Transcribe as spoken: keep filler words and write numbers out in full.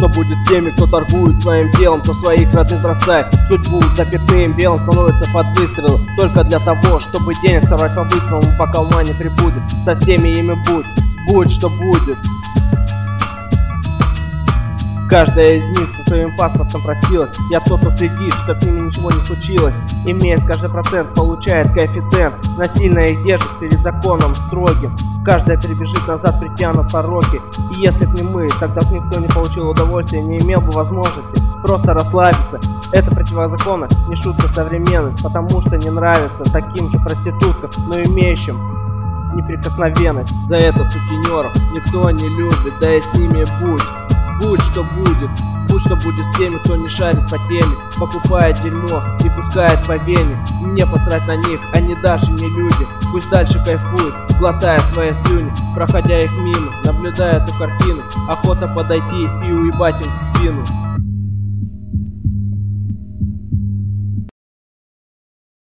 что будет с теми, кто торгует своим делом, кто своих родных бросает судьбу запятым белым, становится под выстрелы только для того, чтобы денег сорвать по-быстрому, пока ума не прибудет. Со всеми ими будь, будь что будет. Каждая из них со своим паспортом просилась. Я тот, кто следит, чтоб с ними ничего не случилось. Имеет каждый процент, получает коэффициент. Насильно их держит перед законом строгим. Каждая перебежит назад, притянут пороки. И если б не мы, тогда б никто не получил удовольствия, не имел бы возможности просто расслабиться. Это противозаконно, не шутка современность, потому что не нравится таким же проституткам, но имеющим неприкосновенность. За это сутенеров никто не любит, да и с ними будь. Будь что будет, будь что будет с теми, кто не шарит по теме, покупает дерьмо и пускает по вене. Мне посрать на них, они даже не люди. Пусть дальше кайфуют, глотая свои слюни, проходя их мимо, наблюдая эту картину. Охота подойти и уебать им в спину.